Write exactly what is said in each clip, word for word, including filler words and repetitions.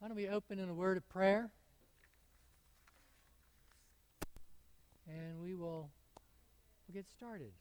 Why don't we open in a word of prayer? And we will we'll get started.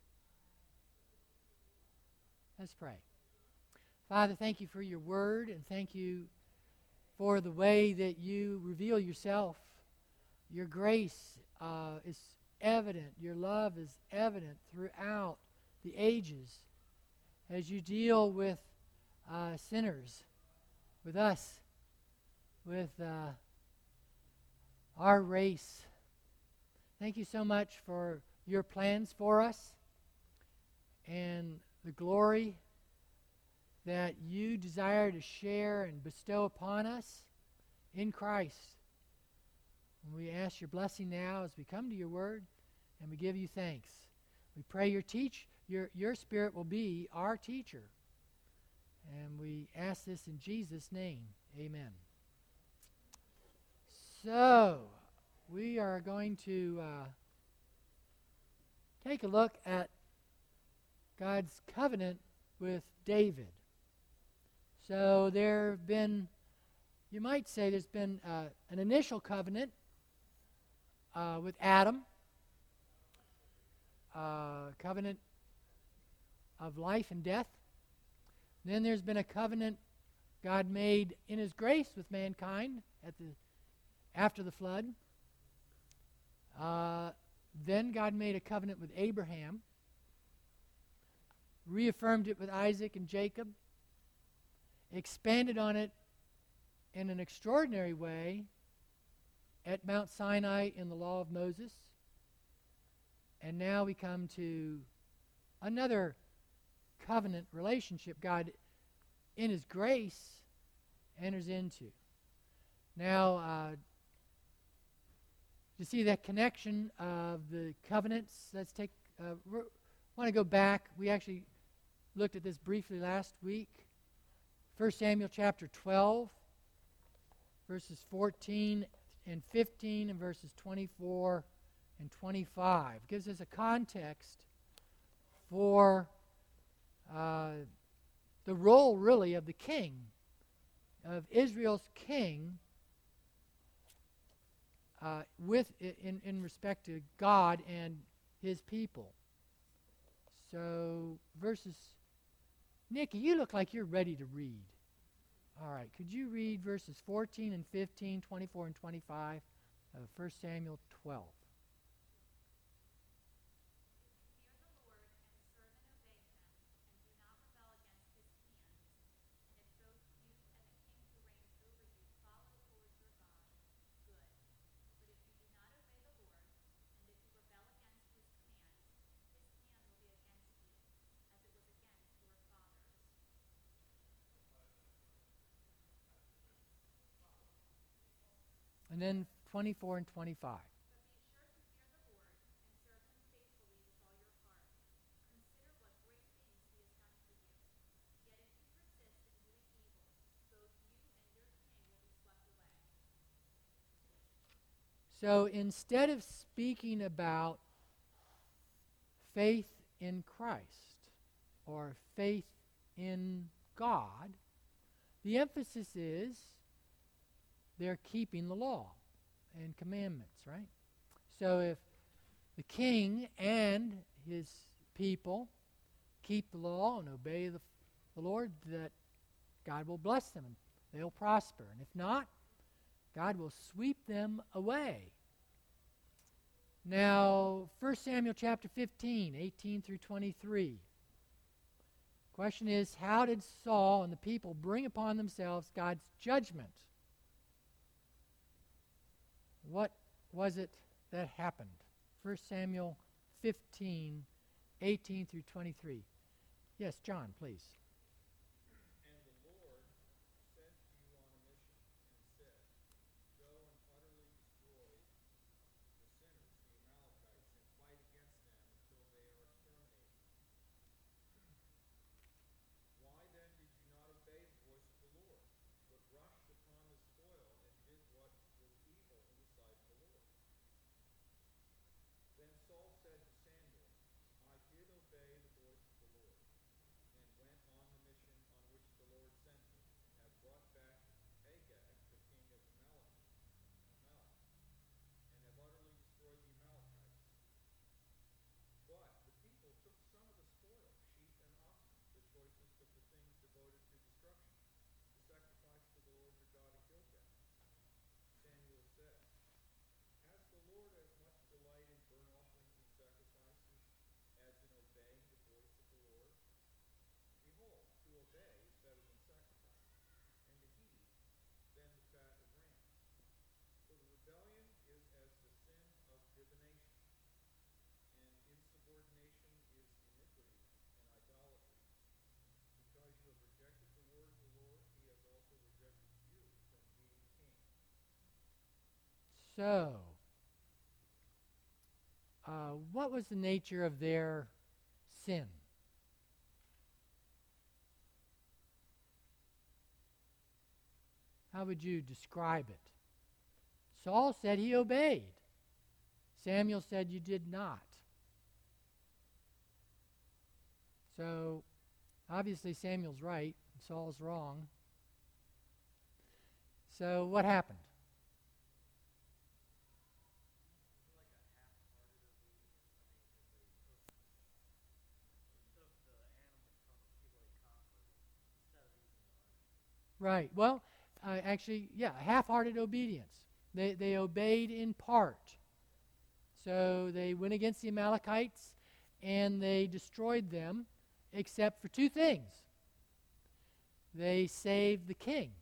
Let's pray. Father, thank you for your word, and thank you for the way that you reveal yourself. Your grace uh, is evident. Your love is evident throughout the ages as you deal with uh, sinners, with us, with uh, our race. Thank you so much for your plans for us and the glory that you desire to share and bestow upon us in Christ. And we ask your blessing now as we come to your word, and we give you thanks. We pray your teach your your spirit will be our teacher. And we ask this in Jesus' name. Amen. So, we are going to uh, take a look at God's covenant with David. So there have been, you might say there's been uh, an initial covenant uh, with Adam, uh, covenant of life and death. Then there's been a covenant God made in His grace with mankind at the after the flood. Uh, then God made a covenant with Abraham, reaffirmed it with Isaac and Jacob, expanded on it in an extraordinary way at Mount Sinai in the law of Moses. And now we come to another covenant relationship God, in His grace, enters into. Now, uh, you see that connection of the covenants. Let's take, uh, want to go back. We actually looked at this briefly last week. First Samuel chapter twelve, verses fourteen and fifteen, and verses twenty-four and twenty-five. Gives us a context for uh, the role, really, of the king, of Israel's king, uh, with in, in respect to God and His people. So, verses... Nikki, you look like you're ready to read. All right, could you read verses fourteen and fifteen, twenty-four and twenty-five of First Samuel twelve? And then twenty-four and twenty-five. So instead of speaking about faith in Christ or faith in God, the emphasis is they're keeping the law and commandments, right? So if the king and his people keep the law and obey the, the Lord, that God will bless them and they'll prosper. And if not, God will sweep them away. Now, First Samuel chapter fifteen, eighteen through twenty-three. Question is, how did Saul and the people bring upon themselves God's judgment? What was it that happened? First Samuel fifteen, eighteen through twenty-three. Yes, John, please. So, uh, what was the nature of their sin? How would you describe it? Saul said he obeyed. Samuel said you did not. So, obviously Samuel's right, and Saul's wrong. So, what happened? Right. Well, uh, actually, yeah, half-hearted obedience. They they obeyed in part. So they went against the Amalekites and they destroyed them, except for two things. They saved the king,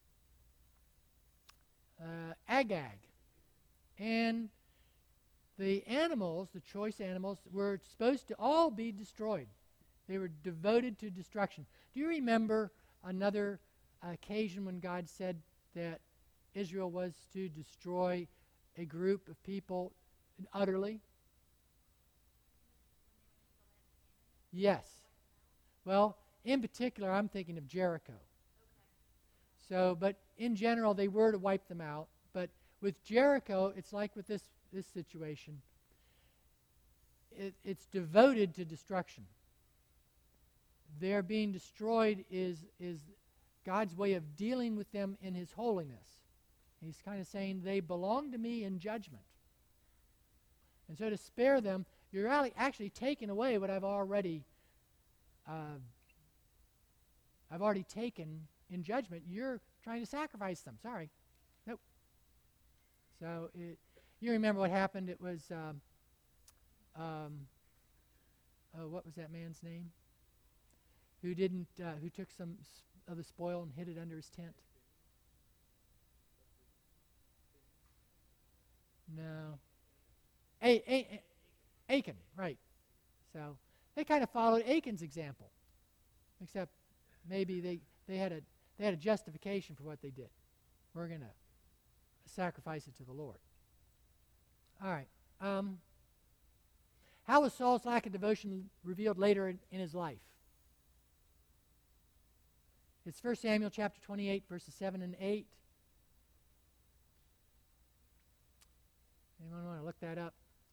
uh, Agag, and the animals, the choice animals, were supposed to all be destroyed. They were devoted to destruction. Do you remember another occasion when God said that Israel was to destroy a group of people utterly? Yes. Well, in particular, I'm thinking of Jericho. So, but in general, they were to wipe them out. But with Jericho, it's like with this, this situation. It, it's devoted to destruction. Their being destroyed is, is God's way of dealing with them in His holiness. He's kind of saying, they belong to me in judgment. And so to spare them, you're actually taking away what I've already uh, I've already taken in judgment. You're trying to sacrifice them. Sorry. Nope. So it, you remember what happened. It was, um, um, oh, what was that man's name? Who didn't, uh, who took some of the spoil and hid it under his tent? No. A- A- A- Achan, right. So they kind of followed Achan's example, except maybe they, they had a they had a justification for what they did. We're going to sacrifice it to the Lord. All right. Um, how was Saul's lack of devotion revealed later in, in his life? It's First Samuel chapter twenty-eight, verses seven and eight. Anyone want to look that up?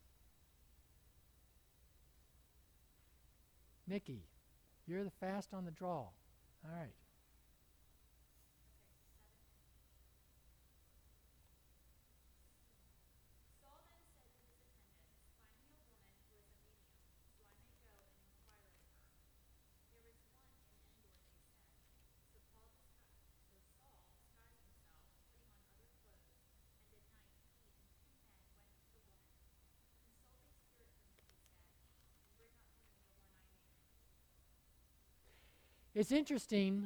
Nikki, you're the fast on the draw. All right. It's interesting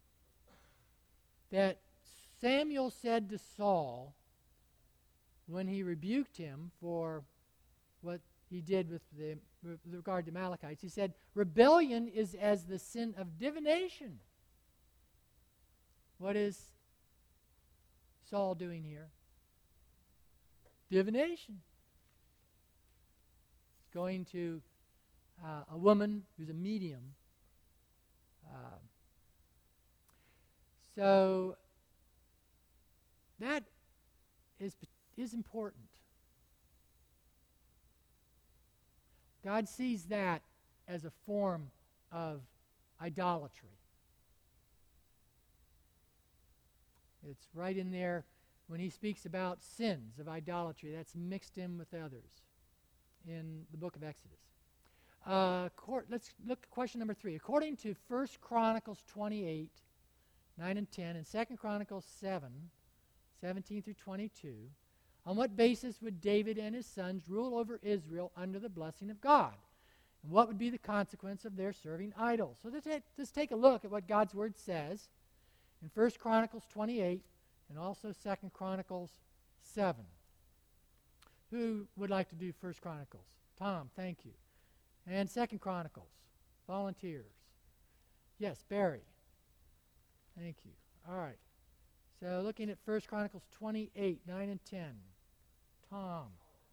that Samuel said to Saul, when he rebuked him for what he did with, the, with regard to Amalekites, he said, rebellion is as the sin of divination. What is Saul doing here? Divination. He's going to uh, a woman who's a medium. Uh, so that is is important. God sees that as a form of idolatry. It's right in there when he speaks about sins of idolatry. That's mixed in with others in the book of Exodus. Uh, cor- let's look at question number three. According to First Chronicles twenty-eight, nine and ten, and Second Chronicles seven, seventeen through twenty-two, on what basis would David and his sons rule over Israel under the blessing of God? And what would be the consequence of their serving idols? So let's, ta- let's take a look at what God's Word says in First Chronicles twenty-eight and also Second Chronicles seven. Who would like to do First Chronicles? Tom, thank you. And Second Chronicles, volunteers. Yes, Barry. Thank you. All right. So looking at First Chronicles twenty-eight, nine and ten. Tom.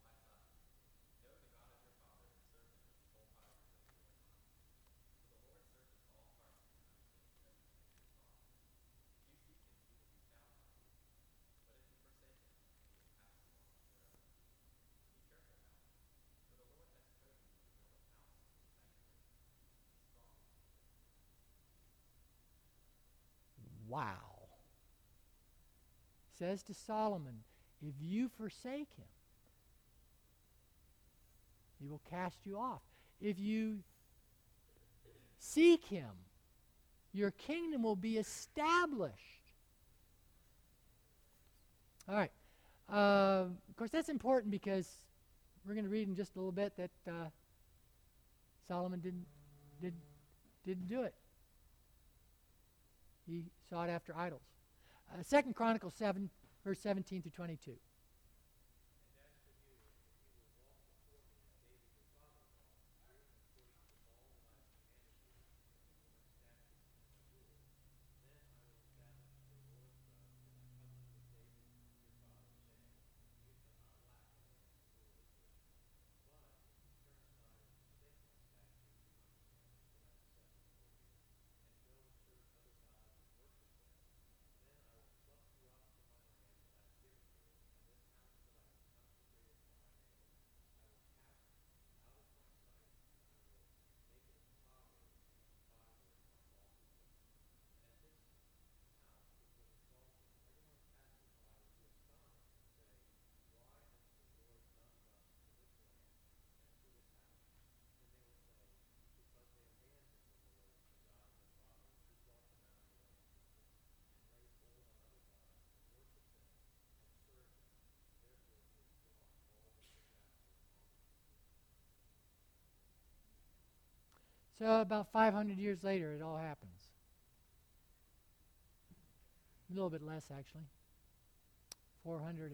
Wow. Says to Solomon, if you forsake him, he will cast you off. If you seek him, your kingdom will be established. All right. Uh, of course, that's important because we're going to read in just a little bit that uh, Solomon didn't did didn't do it. He sought after idols. Uh, Second Chronicles seven, verse seventeen through twenty-two. So about five hundred years later, it all happens. A little bit less, actually. four hundred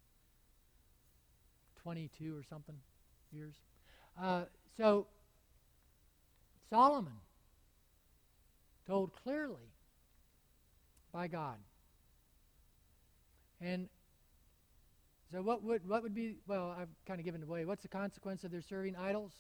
twenty-two or something years. Uh, so Solomon, told clearly by God. And so what would what would be, well, I've kind of given it away. What's the consequence of their serving idols?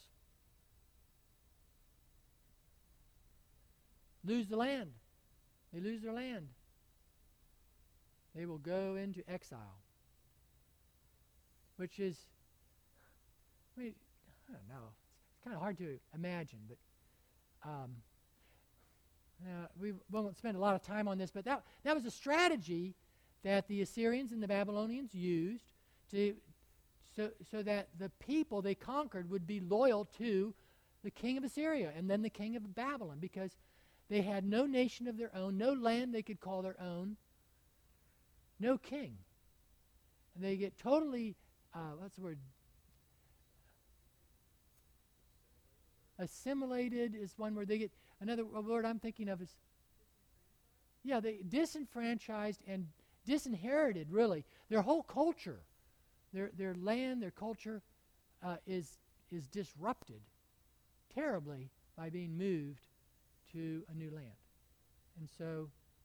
Lose the land. They lose their land. They will go into exile. Which is, I mean, I don't know. It's kind of hard to imagine, but um, uh, we won't spend a lot of time on this, but that, that was a strategy that the Assyrians and the Babylonians used to so, so that the people they conquered would be loyal to the king of Assyria and then the king of Babylon, because they had no nation of their own, no land they could call their own, no king. And they get totally, uh, what's the word? Assimilated is one word. They get, another word I'm thinking of is, yeah, they disenfranchised and disinherited, really. Their whole culture, their their land, their culture uh, is is disrupted terribly by being moved to a new land. And so,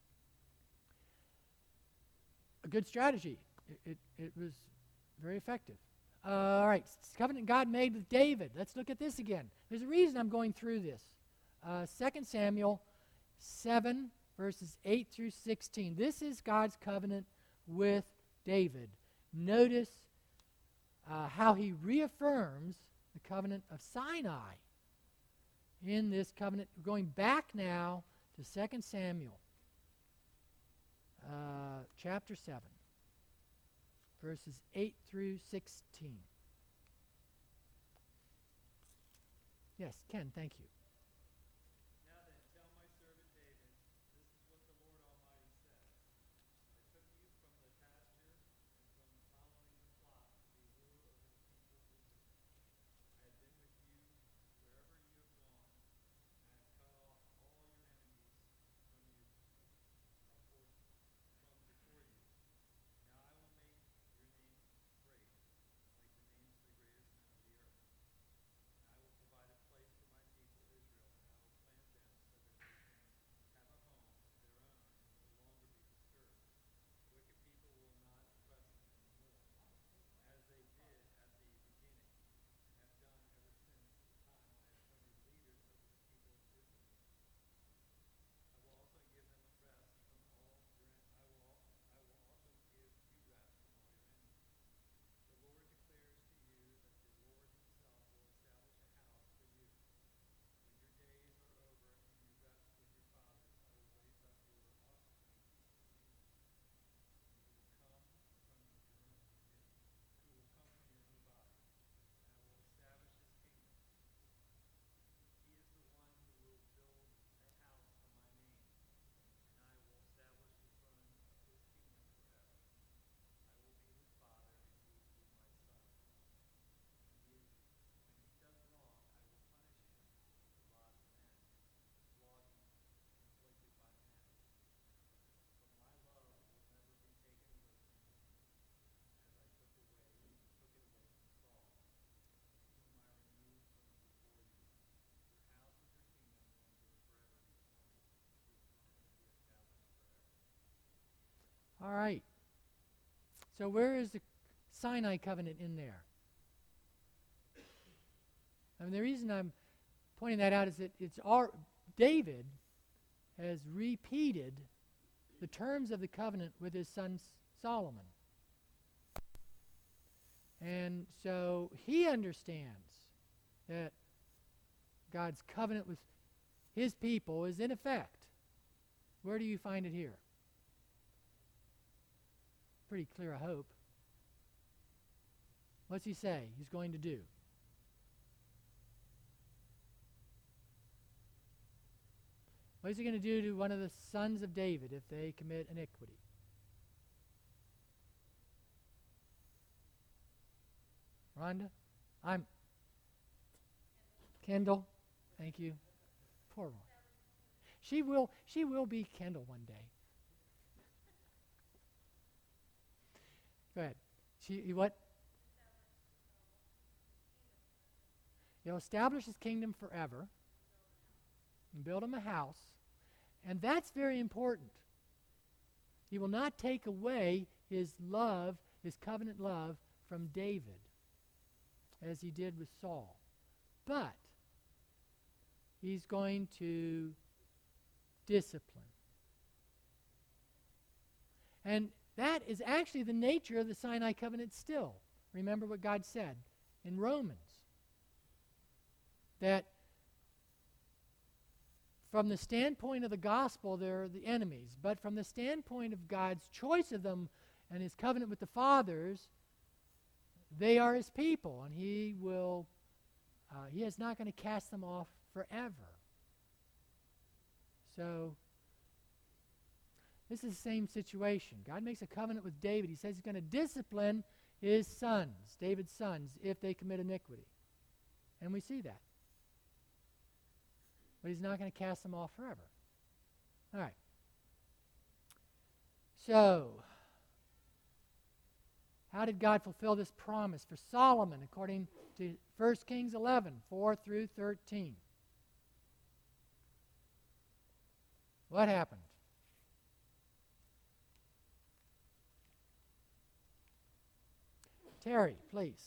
a good strategy. It, it, it was very effective. Uh, all right, covenant God made with David. Let's look at this again. There's a reason I'm going through this. Uh, Second Samuel seven, verses eight through sixteen. This is God's covenant with David. Notice uh, how he reaffirms the covenant of Sinai in this covenant. Going back now to Second Samuel uh, chapter seven, verses eight through sixteen. Yes, Ken, thank you. Now then, tell my servant David, this is what the Lord Almighty says. I took you from the pasture and from following the flock to be ruler over the people of Israel. I have been with you wherever you have gone. I have cut off all your enemies from you, uh, for, from before you. Now I will make your name great, like the names of the greatest men of the earth. And I will provide a place for my people All right. So where is the Sinai covenant in there? I mean, the reason I'm pointing that out is that it's our, David has repeated the terms of the covenant with his son Solomon. And so he understands that God's covenant with his people is in effect. Where do you find it here? Pretty clear, I hope. What's he say he's going to do? What is he going to do to one of the sons of David if they commit iniquity? Rhonda? I'm Kendall. Thank you. Poor one. She will she will be Kendall one day. Go ahead. She he what? He'll establish his kingdom forever and build him a house. And that's very important. He will not take away his love, his covenant love from David, as he did with Saul. But he's going to discipline. And that is actually the nature of the Sinai covenant still. Remember what God said in Romans. That from the standpoint of the gospel, they're the enemies. But from the standpoint of God's choice of them and his covenant with the fathers, they are his people. And he will, uh, he is not going to cast them off forever. So, this is the same situation. God makes a covenant with David. He says he's going to discipline his sons, David's sons, if they commit iniquity. And we see that. But he's not going to cast them off forever. All right. So, how did God fulfill this promise for Solomon according to First Kings eleven, four through thirteen? What happened? Terry, please.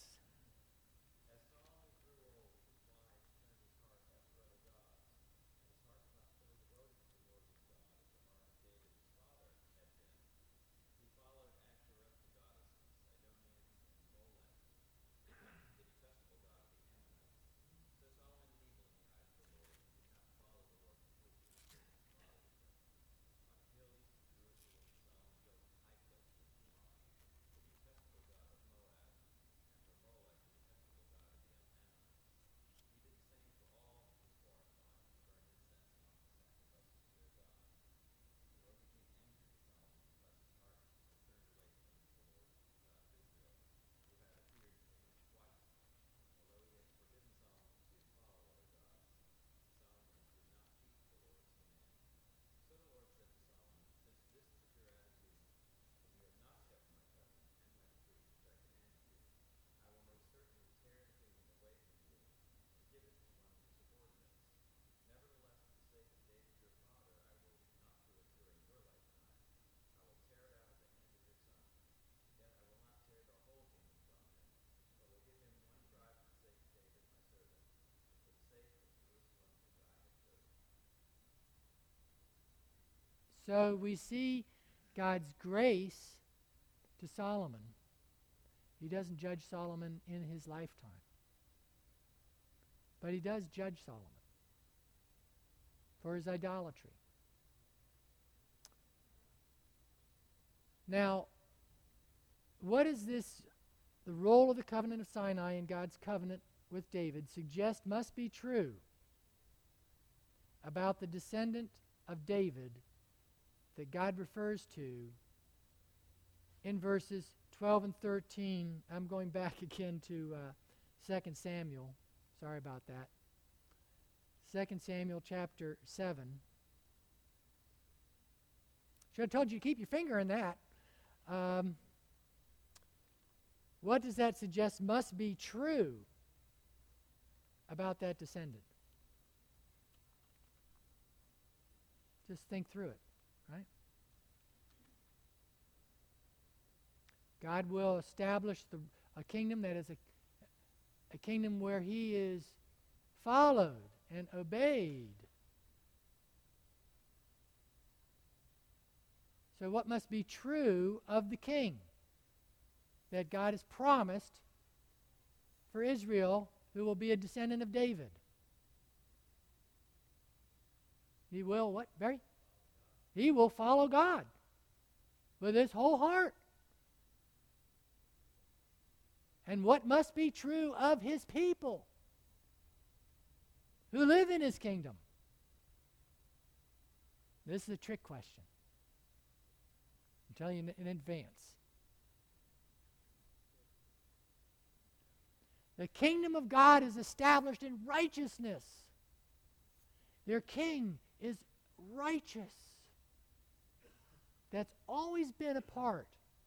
So we see God's grace to Solomon. He doesn't judge Solomon in his lifetime. But he does judge Solomon for his idolatry. Now, what is this, the role of the covenant of Sinai in God's covenant with David suggest must be true about the descendant of David that God refers to in verses twelve and thirteen. I'm going back again to uh, Second Samuel. Sorry about that. Second Samuel chapter seven. Should have told you to keep your finger in that. Um, what does that suggest must be true about that descendant? Just think through it, right? God will establish the, a kingdom that is a, a kingdom where he is followed and obeyed. So what must be true of the king that God has promised for Israel, who will be a descendant of David? He will what, Barry? He will follow God with his whole heart. And what must be true of his people who live in his kingdom? This is a trick question. I'm telling you in, in advance. The kingdom of God is established in righteousness. Their king is righteous. That's always been a part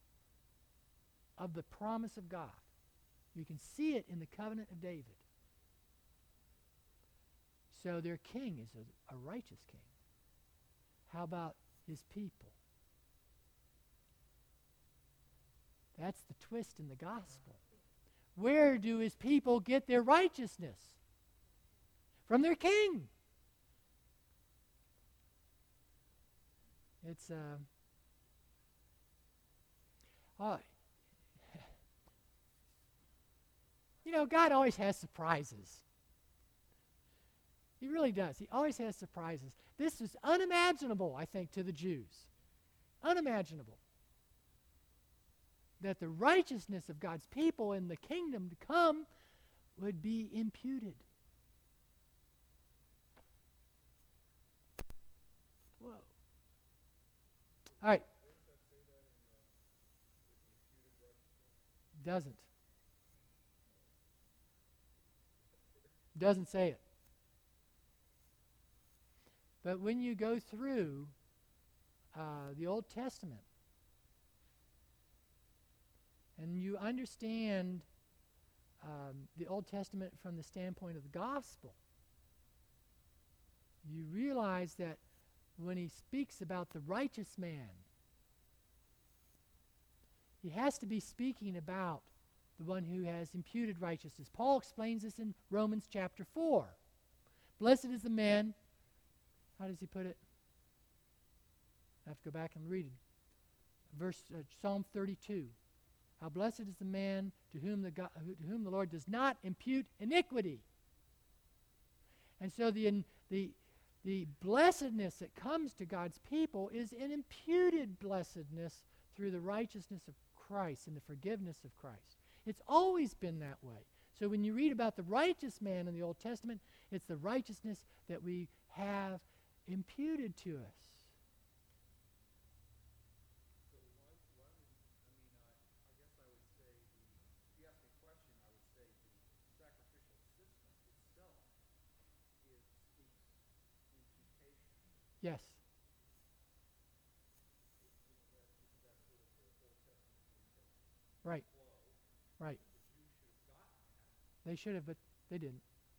of the promise of God. You can see it in the covenant of David. So their king is a, a righteous king. How about his people? That's the twist in the gospel. Where do his people get their righteousness? From their king. It's uh, oh, you know, God always has surprises. He really does. He always has surprises. This is unimaginable, I think, to the Jews. Unimaginable. That the righteousness of God's people in the kingdom to come would be imputed. Whoa. All right. Doesn't. Doesn't say it. But when you go through uh, the Old Testament and you understand um, the Old Testament from the standpoint of the gospel, you realize that when he speaks about the righteous man, he has to be speaking about the one who has imputed righteousness. Paul explains this in Romans chapter four. Blessed is the man, how does he put it? I have to go back and read it. Verse uh, Psalm thirty-two. How blessed is the man to whom the, God, to whom the Lord does not impute iniquity. And so the, in, the, the blessedness that comes to God's people is an imputed blessedness through the righteousness of Christ and the forgiveness of Christ. It's always been that way. So when you read about the righteous man in the Old Testament, it's the righteousness that we have imputed to us. Yes. Right. Right. They should have, but they didn't.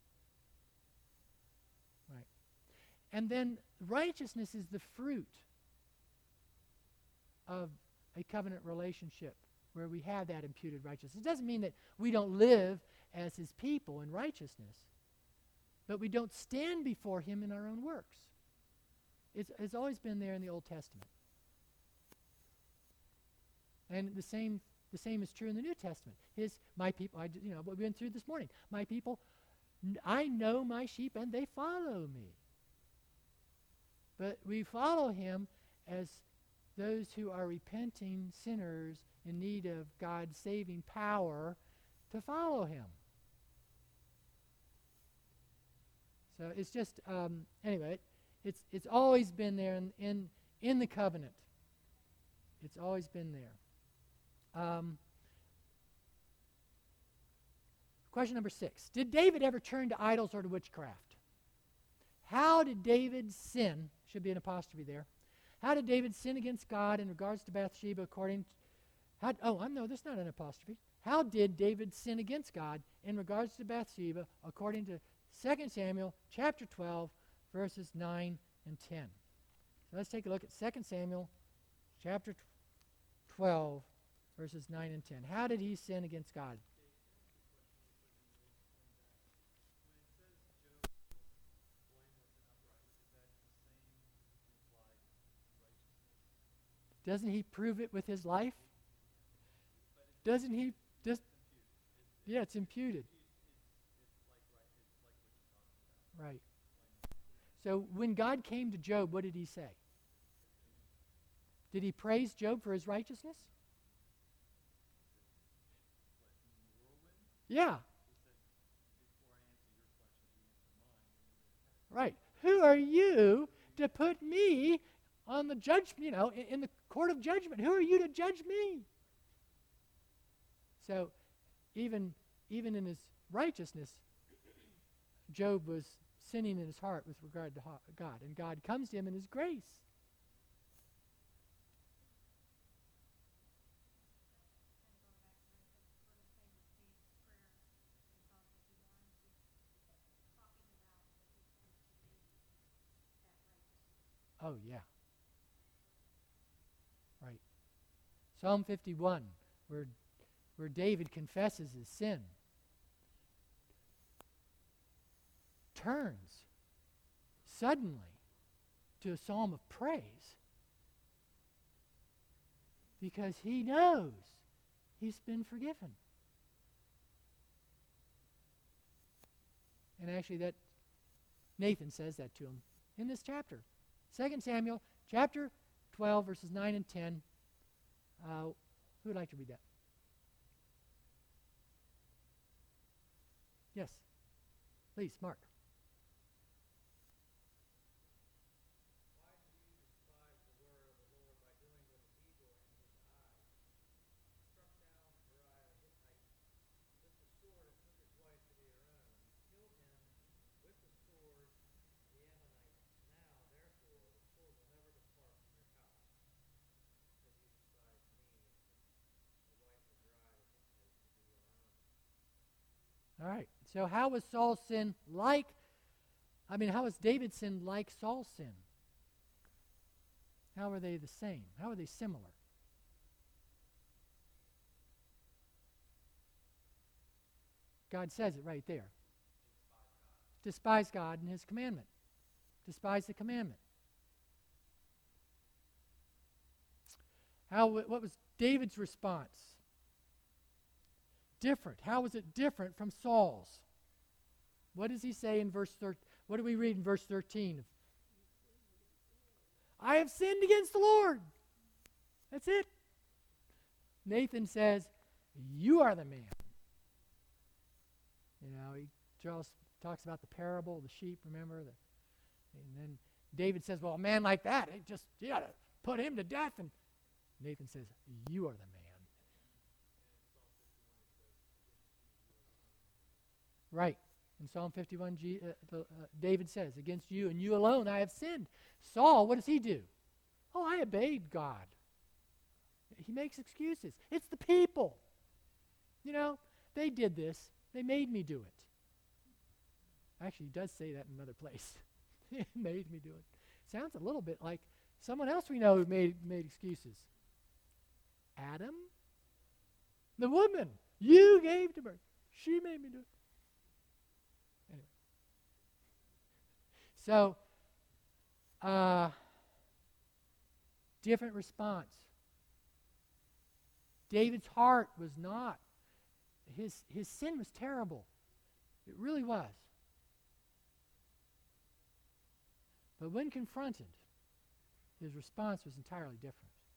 Right. And then righteousness is the fruit of a covenant relationship where we have that imputed righteousness. It doesn't mean that we don't live as his people in righteousness, but we don't stand before him in our own works. It's, it's always been there in the Old Testament. And the same the same is true in the New Testament. His, my people, I, you know, what we went through this morning. My people, n- I know my sheep and they follow me. But we follow him as those who are repenting sinners in need of God's saving power to follow him. So it's just, um, anyway, it's it's always been there in, in, in the covenant. It's always been there. Um, question number six. Did David ever turn to idols or to witchcraft? How did David sin? Should be an apostrophe there. How did David sin against God in regards to Bathsheba according to, how, oh, I know, there's not an apostrophe. How did David sin against God in regards to Bathsheba according to Second Samuel chapter twelve, verses nine and ten? So let's take a look at Second Samuel chapter twelve, verses nine and ten. How did he sin against God? Doesn't he prove it with his life? Doesn't he just, yeah, it's imputed. Right. So when God came to Job, what did he say? Did he praise Job for his righteousness? Yeah. Right. Who are you to put me on the judge, you know, in, in the court of judgment? Who are you to judge me? So even even in his righteousness, Job was sinning in his heart with regard to ho- God, and God comes to him in his grace. Oh, yeah. Right. Psalm fifty-one, where, where David confesses his sin, turns suddenly to a psalm of praise because he knows he's been forgiven. And actually, that Nathan says that to him in this chapter. Second Samuel chapter twelve, verses nine and ten. Uh, who would like to read that? Yes. Please, Mark. All right. So how was Saul's sin like? I mean, how was David's sin like Saul's sin? How are they the same? How are they similar? God says it right there. Despise God and his commandment. Despise the commandment. How? What was David's response? Different. How was it different from Saul's? What does he say in verse thirteen? What do we read in verse thirteen? I have sinned against the Lord. That's it. Nathan says, you are the man. You know, he draws, talks about the parable of the sheep, remember? The, and then David says, well, a man like that, it just, you got to put him to death. And Nathan says, you are the man. Right. In Psalm fifty-one, G, uh, the, uh, David says, against you and you alone I have sinned. Saul, what does he do? Oh, I obeyed God. He makes excuses. It's the people. You know, they did this. They made me do it. Actually, he does say that in another place. They made me do it. Sounds a little bit like someone else we know who made, made excuses. Adam? The woman you gave to birth. She made me do it. Anyway. So, uh, different response. David's heart was not, his, his sin was terrible. It really was. But when confronted, his response was entirely different.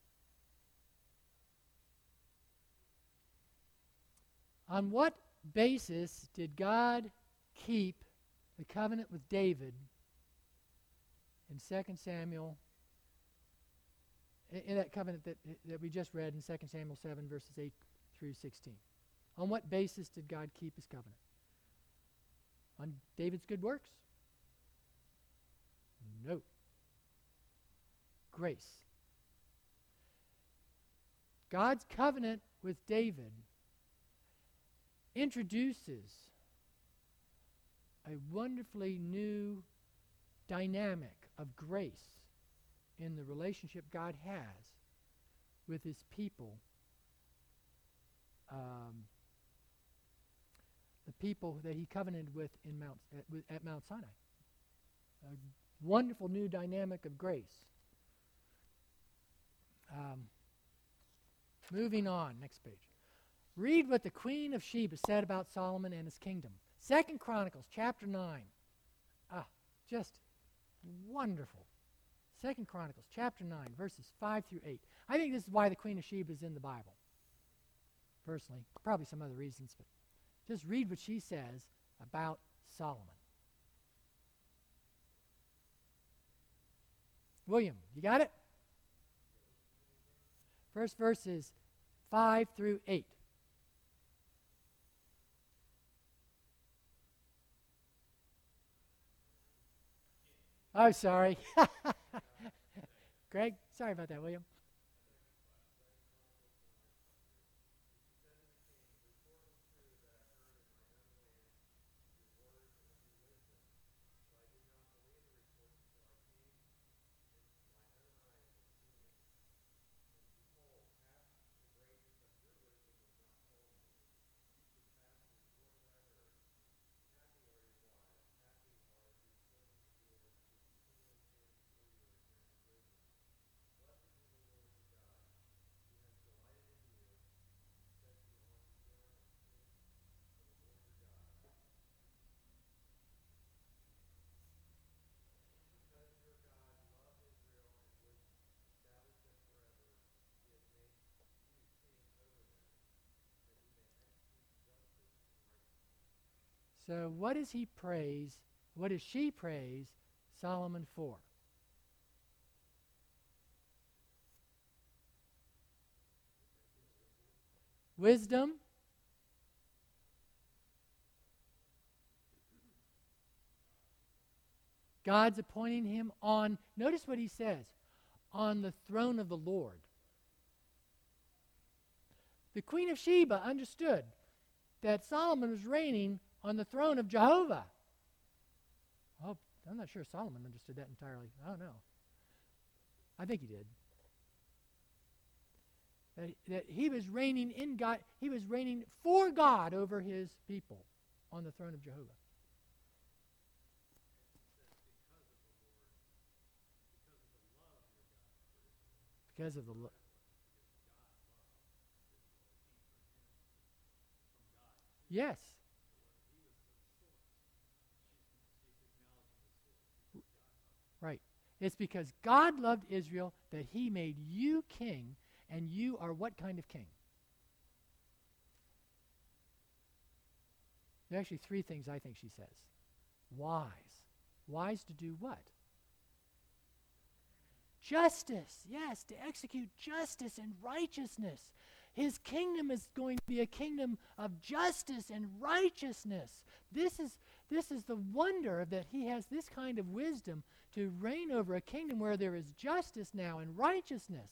On what basis did God keep the covenant with David in Second Samuel, in, in that covenant that, that we just read in Second Samuel seven, verses eight through sixteen? On what basis did God keep his covenant? On David's good works? No. Grace. God's covenant with David introduces a wonderfully new dynamic of grace in the relationship God has with his people um, the people that he covenanted with in Mount at, with, at Mount Sinai. A wonderful new dynamic of grace. Um, moving on, next page. Read what the Queen of Sheba said about Solomon and his kingdom. Second Chronicles chapter nine. Ah, just wonderful. Second Chronicles chapter nine, verses five through eight. I think this is why the Queen of Sheba is in the Bible. Personally, probably some other reasons, but just read what she says about Solomon. William, you got it? First verse is five through eight. Oh, sorry. Greg, sorry about that, William. So what does he praise, what does she praise Solomon for? Wisdom. God's appointing him on, notice what he says, on the throne of the Lord. The Queen of Sheba understood that Solomon was reigning on the throne of Jehovah. Oh, I'm not sure Solomon understood that entirely. I don't know. I think he did. That, that he was reigning in God, he was reigning for God over his people on the throne of Jehovah. Because of the love. Yes. Right. It's because God loved Israel that he made you king, and you are what kind of king? There are actually three things I think she says. Wise. Wise to do what? Justice. Yes, to execute justice and righteousness. His kingdom is going to be a kingdom of justice and righteousness. This is, this is the wonder that he has this kind of wisdom to reign over a kingdom where there is justice now and righteousness.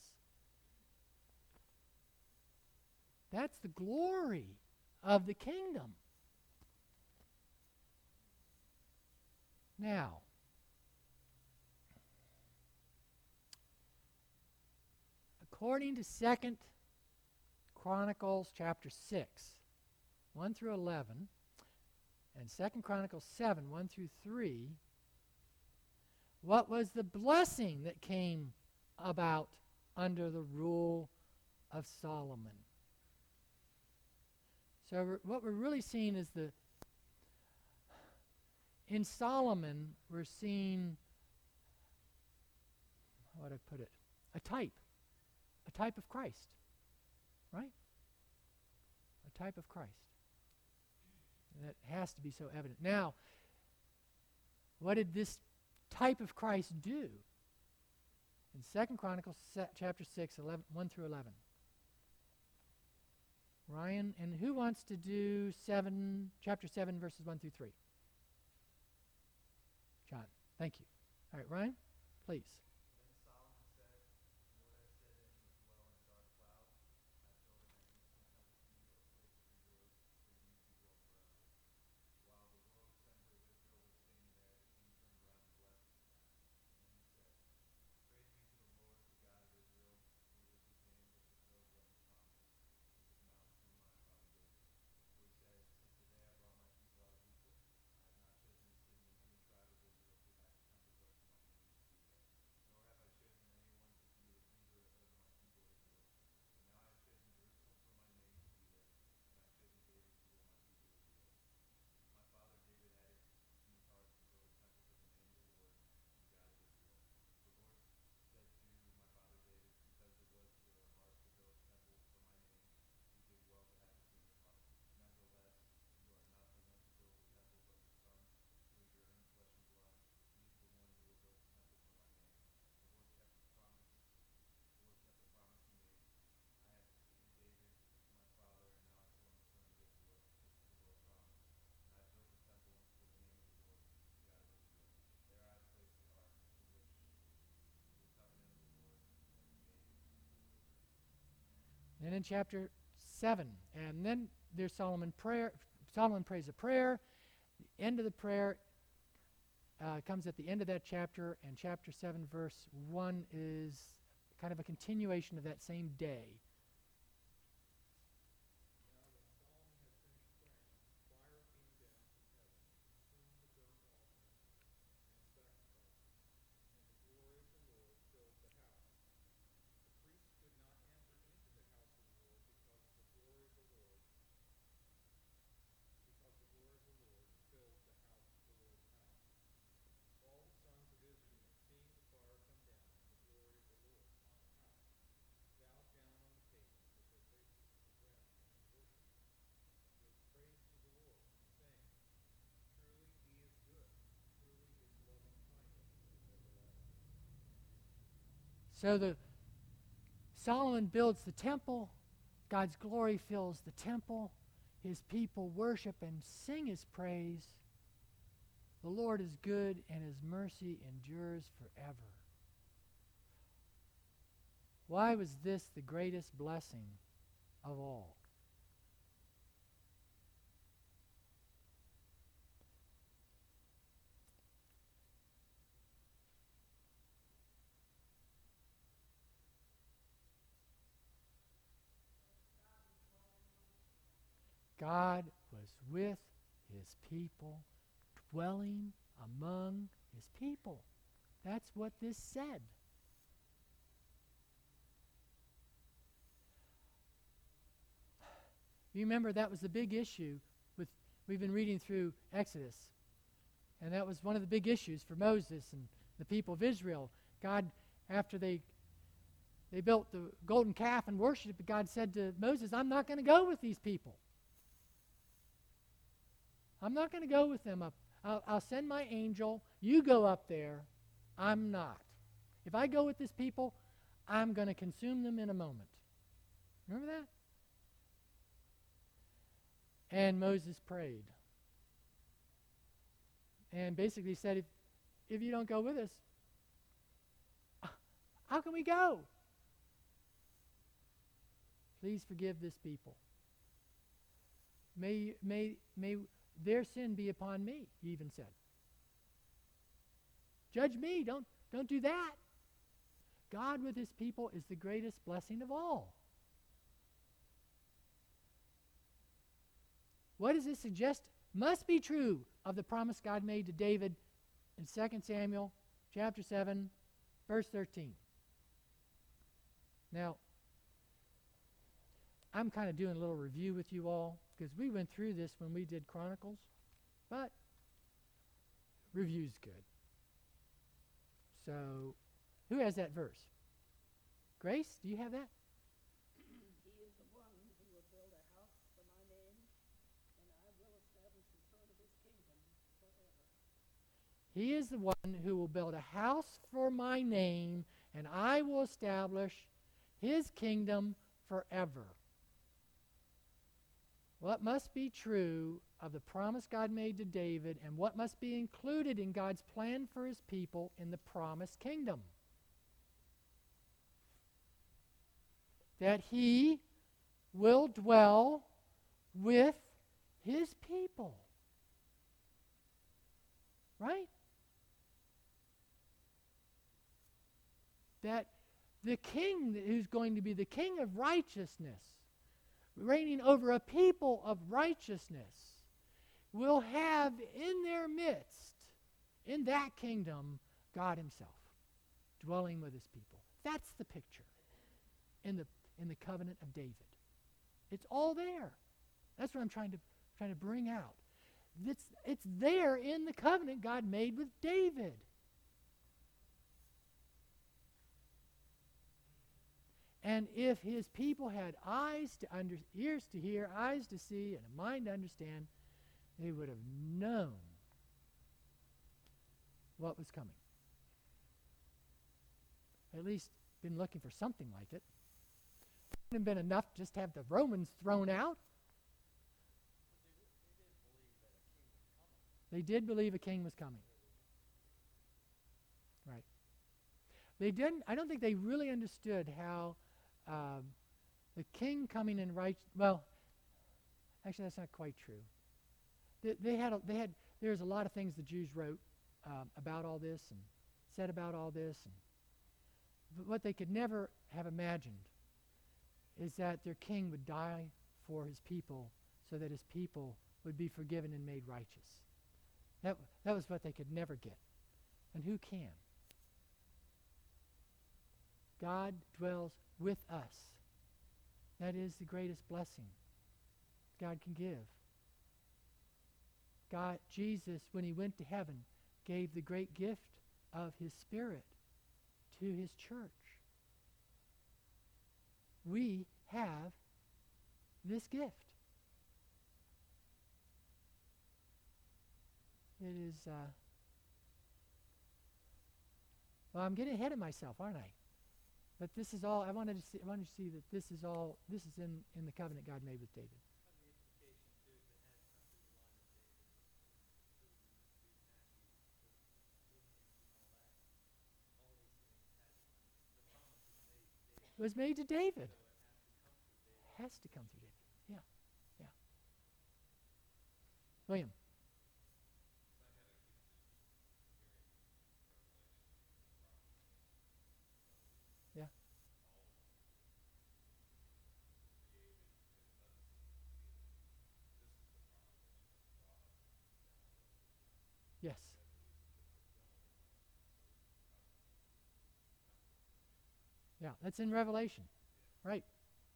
That's the glory of the kingdom. Now, according to Second Chronicles chapter six, one through eleven, and Second Chronicles seven, one through three, what was the blessing that came about under the rule of Solomon? So we're, what we're really seeing is the, in Solomon, we're seeing, how would I put it, a type, a type of Christ. Right? A type of Christ. And that has to be so evident. Now, what did this type of Christ do? In Second Chronicles se- chapter six, eleven, one through eleven. Ryan, and who wants to do seven, chapter seven, verses one through three? John, thank you. All right, Ryan, please. And in chapter seven, and then there's Solomon prayer. Solomon prays a prayer. The end of the prayer uh, comes at the end of that chapter, and chapter seven, verse one is kind of a continuation of that same day. So the Solomon builds the temple. God's glory fills the temple. His people worship and sing his praise. The Lord is good, and his mercy endures forever. Why was this the greatest blessing of all? God was with his people, dwelling among his people. That's what this said. You remember that was the big issue with, we've been reading through Exodus, and that was one of the big issues for Moses and the people of Israel. God, after they they built the golden calf and worshiped, God said to Moses, I'm not going to go with these people. I'm not going to go with them up. I'll, I'll send my angel. You go up there. I'm not. If I go with this people, I'm going to consume them in a moment. Remember that? And Moses prayed. And basically said, if, if you don't go with us, how can we go? Please forgive this people. May, may, may their sin be upon me, he even said. Judge me, don't, don't do that. God with his people is the greatest blessing of all. What does this suggest? Must be true of the promise God made to David in Second Samuel chapter seven, verse thirteen. Now, I'm kind of doing a little review with you all, because we went through this when we did Chronicles, but review's good. So, who has that verse? Grace, do you have that? He is the one who will build a house for my name, and I will establish the throne of his kingdom forever. He is the one who will build a house for my name, and I will establish his kingdom forever. What must be true of the promise God made to David, and what must be included in God's plan for his people in the promised kingdom? That he will dwell with his people. Right? That the king who's going to be the king of righteousness, reigning over a people of righteousness, will have in their midst, in that kingdom, God himself, dwelling with his people. That's the picture in the in the covenant of David. It's all there. That's what I'm trying to trying to bring out. It's, it's there in the covenant God made with David. And if his people had eyes to under, ears to hear, eyes to see, and a mind to understand, they would have known what was coming. At least been looking for something like it. It wouldn't have been enough just to have the Romans thrown out. They did believe a king was coming. Right. They didn't, I don't think they really understood how um, the king coming in right. Well, actually, that's not quite true. They, they had a, they had there's a lot of things the Jews wrote um, about all this and said about all this, and but what they could never have imagined is that their king would die for his people, so that his people would be forgiven and made righteous. That that was what they could never get, and who can? God dwells with us. That is the greatest blessing God can give. God, Jesus, when he went to heaven, gave the great gift of his Spirit to his church. We have this gift. It is, uh, well, I'm getting ahead of myself, aren't I? But this is all, I wanted to see, I wanted to see that this is all, this is in, in the covenant God made with David. It was made to David. Has to come through David. Yeah, yeah. William. Yeah. Yes. Yeah, that's in Revelation. Right.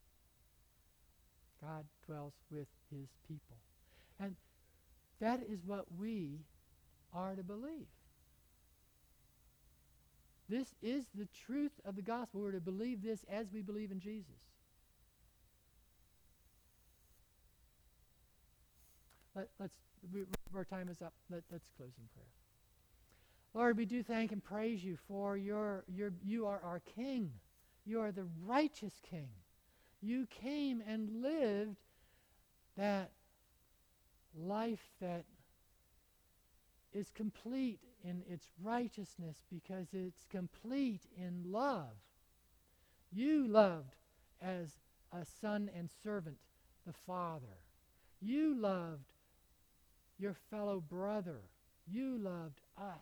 God dwells with his people. And that is what we are to believe. This is the truth of the gospel. We're to believe this as we believe in Jesus. Let, let's, we, our time is up. Let, let's close in prayer. Lord, we do thank and praise you for your, your, you are our King. You are the righteous King. You came and lived that life that is complete in its righteousness because it's complete in love. You loved as a son and servant the Father. You loved your fellow brother. You loved us.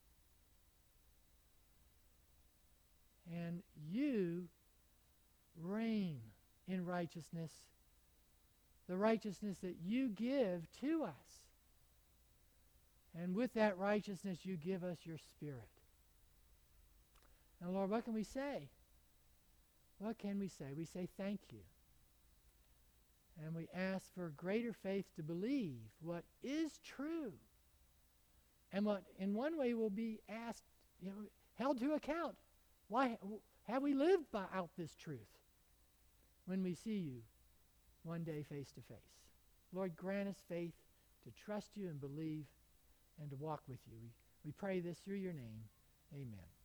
And you reign in righteousness, the righteousness that you give to us. And with that righteousness, you give us your Spirit. Now, Lord, what can we say? What can we say? We say thank you. And we ask for greater faith to believe what is true. And what, in one way, will be asked, you know, held to account. Why have we lived by out this truth when we see you one day face to face? Lord, grant us faith to trust you and believe and to walk with you. We, we pray this through your name. Amen.